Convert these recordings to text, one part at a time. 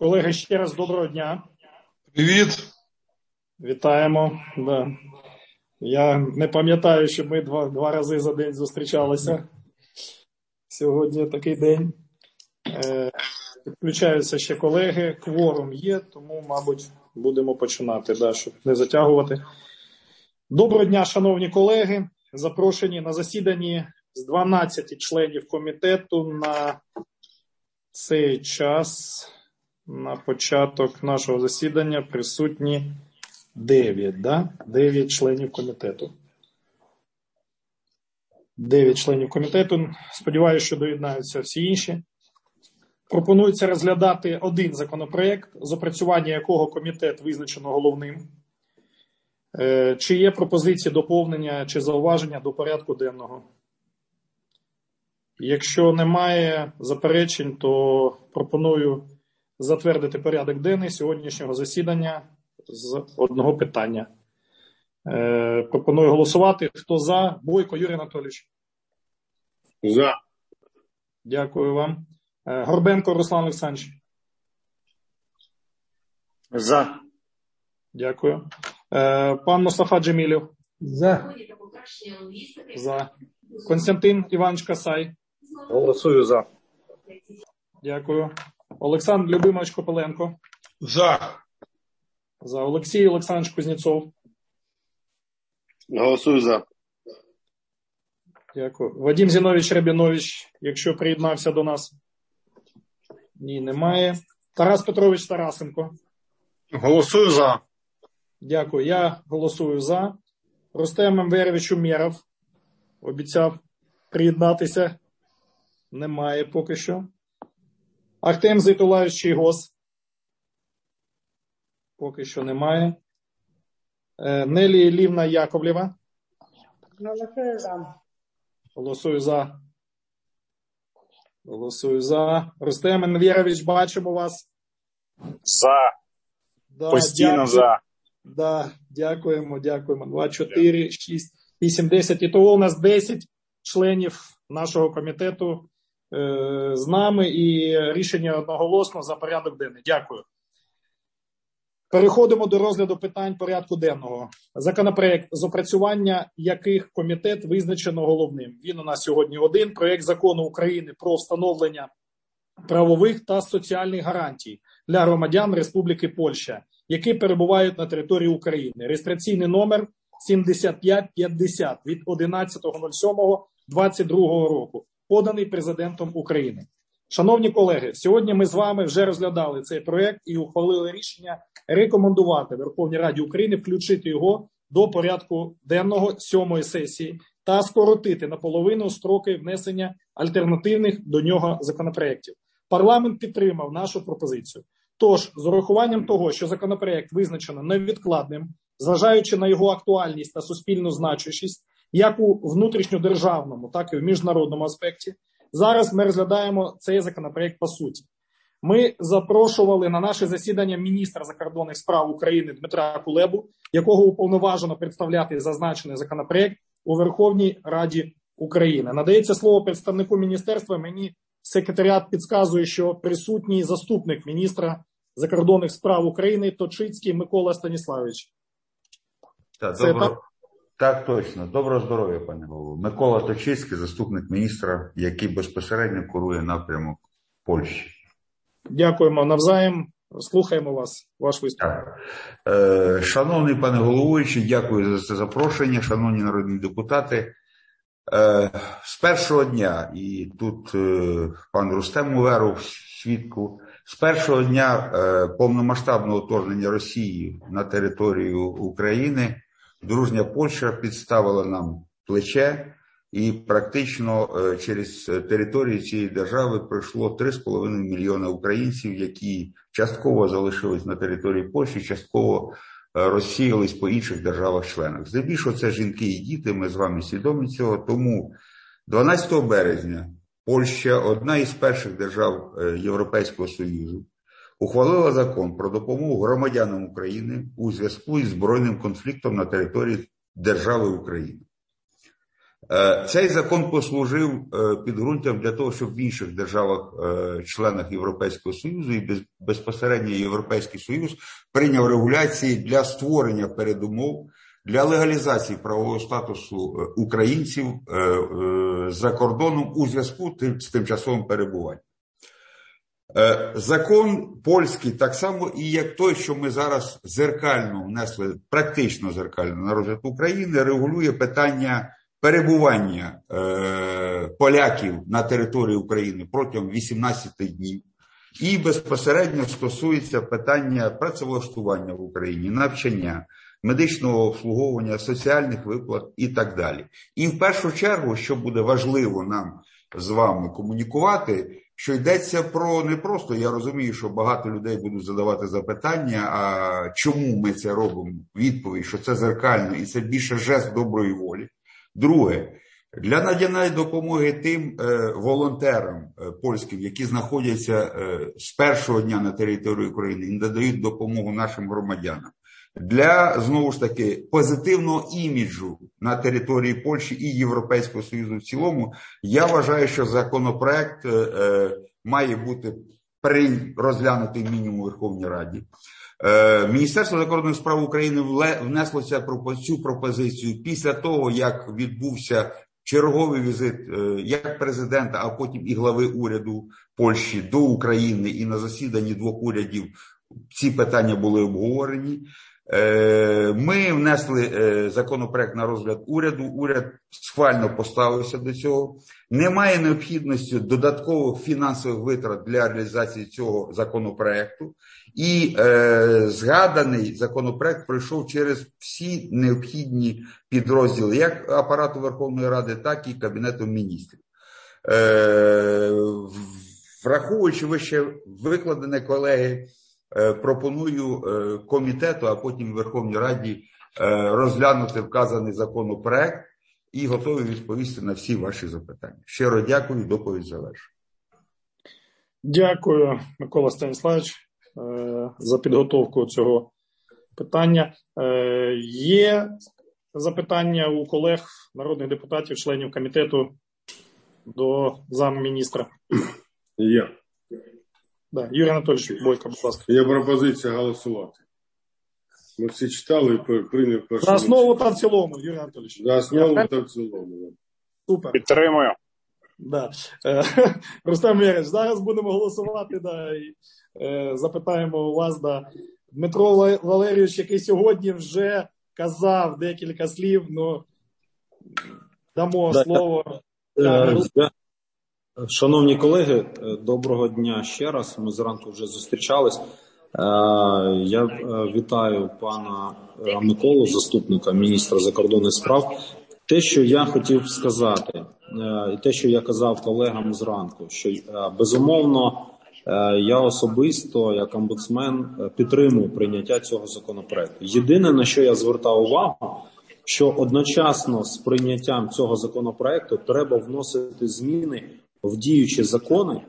Колеги, ще раз доброго дня. Привіт. Вітаємо. Да. Я не пам'ятаю, щоб ми два рази за день зустрічалися. Сьогодні такий день. Підключаються ще колеги. Кворум є, тому, мабуть, будемо починати, да, щоб не затягувати. Доброго дня, шановні колеги. Запрошені на засіданні з 12 членів комітету на цей час. На початок нашого засідання присутні 9, да? 9 членів комітету. 9 членів комітету. Сподіваюся, що доєднаються всі інші. Пропонується розглядати один законопроект, з опрацювання якого комітет визначено головним. Чи є пропозиції доповнення чи зауваження до порядку денного? Якщо немає заперечень, то пропоную затвердити порядок денний сьогоднішнього засідання з одного питання. Пропоную голосувати. Хто за? Бойко Юрій Анатолійович. За. Дякую вам. Горбенко Руслан Олександрович. За. Дякую. Пан Мустафа Джемілєв. За. За. Константин Іванович Касай. Голосую за. Дякую. Олександр Любимович Копиленко. За. За. Олексій Олександрович Кузнєцов. Голосую за. Дякую. Вадим Зінович Рабінович, якщо приєднався до нас. Ні, немає. Тарас Петрович Тарасенко. Голосую за. Дякую. Я голосую за. Рустем Емверович Умєров. Обіцяв приєднатися. Немає поки що. Ахтем Зейтулаєвич Чийгоз. Поки що немає. Нелі Іллівна Яковлєва. Голосую за. Голосую за. Голосую за. Рустем Енвєрович, бачимо вас. За. Да, постійно дякую. за. Да, дякуємо. 2, 4, 6, 8, 10. І того у нас 10 членів нашого комітету з нами і рішення одноголосно за порядок денний. Дякую. Переходимо до розгляду питань порядку денного. Законопроект, з опрацювання яких комітет визначено головним. Він у нас сьогодні один. Проект закону України про встановлення правових та соціальних гарантій для громадян Республіки Польща, які перебувають на території України. Реєстраційний номер 7550 від 11.07.22 року. Поданий Президентом України. Шановні колеги, сьогодні ми з вами вже розглядали цей проект і ухвалили рішення рекомендувати Верховній Раді України включити його до порядку денного 7-ї сесії та скоротити наполовину строки внесення альтернативних до нього законопроєктів. Парламент підтримав нашу пропозицію. Тож, з урахуванням того, що законопроєкт визначено невідкладним, зважаючи на його актуальність та суспільну значущість, як у внутрішньодержавному, так і в міжнародному аспекті, зараз ми розглядаємо цей законопроєкт по суті. Ми запрошували на наше засідання міністра закордонних справ України Дмитра Кулебу, якого уповноважено представляти зазначений законопроєкт у Верховній Раді України. Надається слово представнику міністерства. Мені секретаріат підказує, що присутній заступник міністра закордонних справ України Точицький Микола Станіславович. Так, точно. Доброго здоров'я, пане голово. Микола Точицький, заступник міністра, який безпосередньо курує напрямок Польщі. Дякуємо навзаєм. Слухаємо вас, ваш виступ. Шановний пане головуючий, дякую за це запрошення. Шановні народні депутати, з першого дня, і тут пан Рустем Умєров свідку, з першого дня повномасштабного вторгнення Росії на територію України дружня Польща підставила нам плече, і практично через територію цієї держави пройшло 3,5 мільйона українців, які частково залишились на території Польщі, частково розсіялись по інших державах-членах. Здебільшого це жінки і діти, ми з вами свідомі цього. Тому 12 березня Польща, одна із перших держав Європейського Союзу, ухвалила закон про допомогу громадянам України у зв'язку із збройним конфліктом на території держави України. Цей закон послужив підґрунтям для того, щоб в інших державах-членах Європейського Союзу і безпосередньо Європейський Союз прийняв регуляції для створення передумов для легалізації правового статусу українців за кордоном у зв'язку з тимчасовим перебуванням. Закон польський, так само і як той, що ми зараз зеркально внесли, практично зеркально на розгляд України, регулює питання перебування поляків на території України протягом 18 днів і безпосередньо стосується питання працевлаштування в Україні, навчання, медичного обслуговування, соціальних виплат і так далі. І в першу чергу, що буде важливо нам з вами комунікувати, що йдеться про не просто, я розумію, що багато людей будуть задавати запитання, а чому ми це робимо? Відповідь, що це зеркально і це більше жест доброї волі. Друге, для надання допомоги тим волонтерам польським, які знаходяться з першого дня на території України і надають допомогу нашим громадянам. Для, знову ж таки, позитивного іміджу на території Польщі і Європейського Союзу в цілому, я вважаю, що законопроект має бути розглянутий мінімум у Верховній Раді. Міністерство закордонних справ України внесло цю пропозицію після того, як відбувся черговий візит як президента, а потім і глави уряду Польщі до України, і на засіданні двох урядів ці питання були обговорені. Ми внесли законопроект на розгляд уряду, уряд схвально поставився до цього. Немає необхідності додаткових фінансових витрат для реалізації цього законопроекту. І згаданий законопроект пройшов через всі необхідні підрозділи, як апарату Верховної Ради, так і Кабінету міністрів. Враховуючи вище викладене, колеги, пропоную комітету, а потім Верховній Раді розглянути вказаний законопроект і готові відповісти на всі ваші запитання. Щиро дякую, доповідь завершую. Дякую, Микола Станіславович, за підготовку цього питання. Є запитання у колег, народних депутатів, членів комітету до замміністра? Є. Да. Юрій Анатолійович Бойко, будь ласка. Є пропозиція голосувати. Ми всі читали і прийняли першу. За основу та в цілому, Юрій Анатолійович. За основу та в цілому. Супер. Підтримую. Да. Рустем Ігорович, зараз будемо голосувати, да, і запитаємо у вас, да. Дмитро Валерійович, який сьогодні вже казав декілька слів, ну, дамо слово. Шановні колеги, доброго дня ще раз. Ми зранку вже зустрічались. Я вітаю пана Миколу, заступника міністра закордонних справ. Те, що я хотів сказати, і те, що я казав колегам зранку, що безумовно я особисто, як омбудсмен, підтримую прийняття цього законопроекту. Єдине, на що я звертав увагу, що одночасно з прийняттям цього законопроекту треба вносити зміни в діючі закони,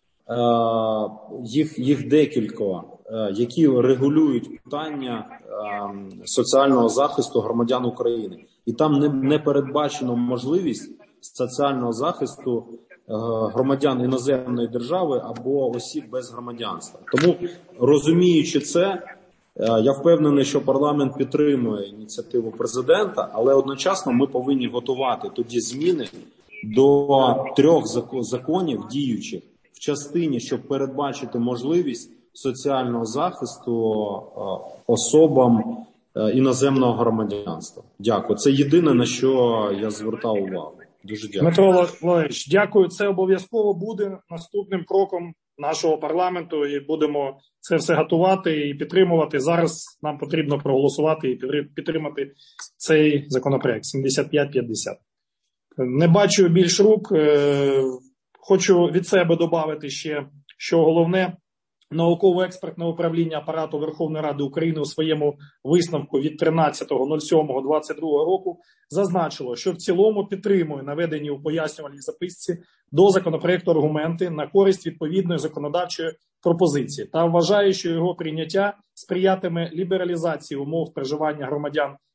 їх декілька, які регулюють питання соціального захисту громадян України. І там не передбачено можливість соціального захисту громадян іноземної держави або осіб без громадянства. Тому, розуміючи це, я впевнений, що парламент підтримує ініціативу президента, але одночасно ми повинні готувати тоді зміни до 3 законів діючих в частині, щоб передбачити можливість соціального захисту особам іноземного громадянства. Дякую. Це єдине, на що я звертав увагу. Дуже дякую. Дмитро Валерійович, дякую. Це обов'язково буде наступним кроком нашого парламенту, і будемо це все готувати і підтримувати. Зараз нам потрібно проголосувати і підтримати цей законопроект 7550. Не бачу більш рук. Хочу від себе додати ще, що головне, науково-експертне управління апарату Верховної Ради України у своєму висновку від 13.07.22 року зазначило, що в цілому підтримує наведені у пояснювальній записці до законопроекту аргументи на користь відповідної законодавчої пропозиції та вважає, що його прийняття сприятиме лібералізації умов проживання громадян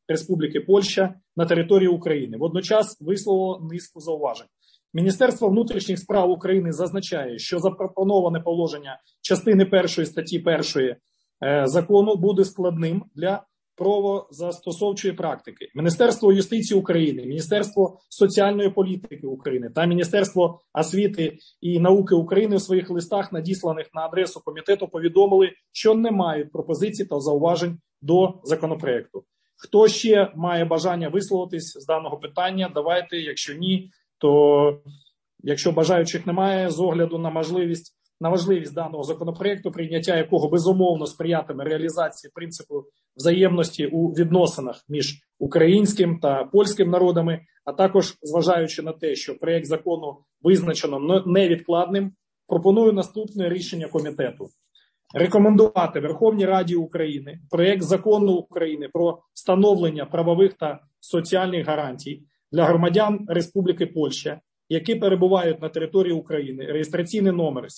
Республіки Польща на території України. Водночас висловило низку зауважень. Міністерство внутрішніх справ України зазначає, що запропоноване положення частини 1 статті 1 закону буде складним для правозастосовчої практики. Міністерство юстиції України, Міністерство соціальної політики України та Міністерство освіти і науки України у своїх листах, надісланих на адресу комітету, повідомили, що не мають пропозицій та зауважень до законопроекту. Хто ще має бажання висловитись з даного питання? Давайте, якщо ні, то якщо бажаючих немає, з огляду на важливість даного законопроекту, прийняття якого безумовно сприятиме реалізації принципу взаємності у відносинах між українським та польським народами, а також зважаючи на те, що проєкт закону визначено невідкладним, пропоную наступне рішення комітету. Рекомендувати Верховній Раді України проєкт закону України про встановлення правових та соціальних гарантій для громадян Республіки Польща, які перебувають на території України, реєстраційний номер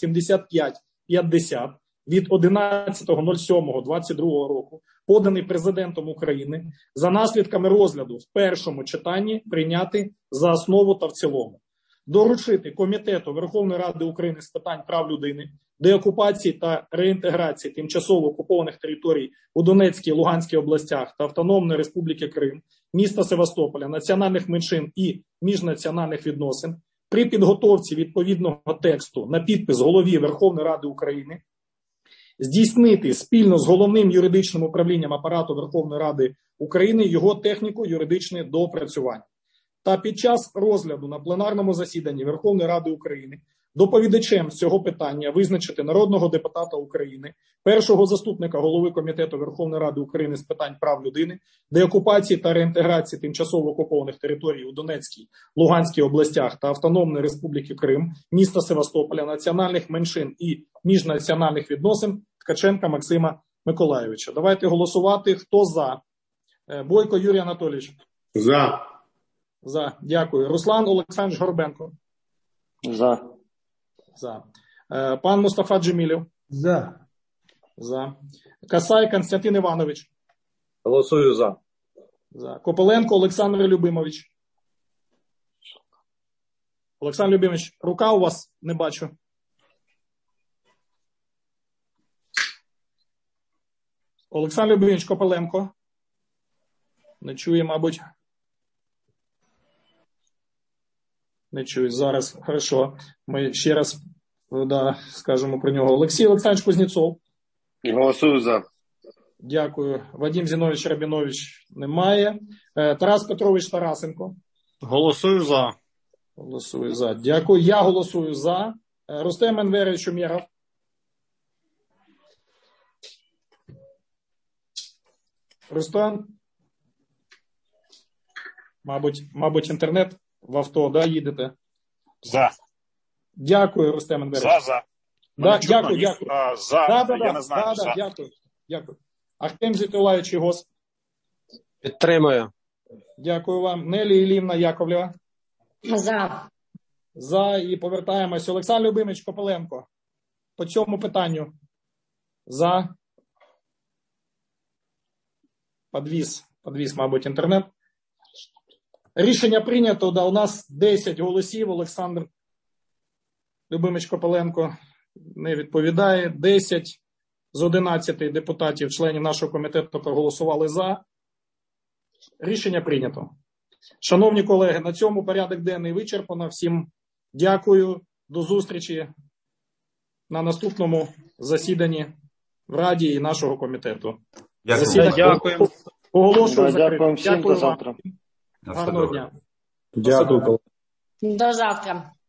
7550 від 11.07.22 року, поданий Президентом України, за наслідками розгляду в першому читанні прийняти за основу та в цілому. Доручити Комітету Верховної Ради України з питань прав людини, деокупації та реінтеграції тимчасово окупованих територій у Донецькій, Луганській областях та Автономної Республіки Крим, міста Севастополя, національних меншин і міжнаціональних відносин при підготовці відповідного тексту на підпис Голові Верховної Ради України здійснити спільно з Головним юридичним управлінням Апарату Верховної Ради України його техніко-юридичне доопрацювання. Та під час розгляду на пленарному засіданні Верховної Ради України доповідачем з цього питання визначити народного депутата України, першого заступника голови Комітету Верховної Ради України з питань прав людини, деокупації та реінтеграції тимчасово окупованих територій у Донецькій, Луганській областях та Автономної Республіки Крим, міста Севастополя, національних меншин і міжнаціональних відносин Ткаченка Максима Миколайовича. Давайте голосувати. Хто за? Бойко Юрій Анатолійович. За. За. Дякую. Руслан Олександрович Горбенко. За. За. Пан Мустафа Джемілєв. За. За. Касай Константин Іванович. Голосую за. За. Копиленко Олександр Любимович. Олександр Любимович, рука у вас не бачу. Олександр Любимович Копиленко. Не чує, мабуть. Не чую. Зараз. Хорошо. Ми ще раз скажемо про нього. Олексій Олександрович Кузнєцов. Голосую за. Дякую. Вадим Зінович Рабінович немає. Тарас Петрович Тарасенко. Голосую за. Голосую за. Дякую. Я голосую за. Рустем Енверович Умєров. Рустам? Мабуть, інтернет в авто, да, їдете? За. Дякую, Рустем Енверович. За. Да, чутно, дякую. За. Я не знаю. За. Дякую. Ахтем Зітулаєвич Гос. Підтримую. Дякую вам. Нелі Іллівна Яковлєва. За. За. І повертаємось. Олександр Любимович Копиленко. По цьому питанню. За. Подвіз, мабуть, інтернет. Рішення прийнято. Да, у нас 10 голосів. Олександр Любимович Копиленко не відповідає. 10 з 11 депутатів, членів нашого комітету, проголосували за. Рішення прийнято. Шановні колеги, на цьому порядок денний вичерпано. Всім дякую. До зустрічі на наступному засіданні в Раді і нашого комітету. Дякую. Оголошую закритим. Дякую всім. До завтра. Гарного дня. Дякую. До завтра.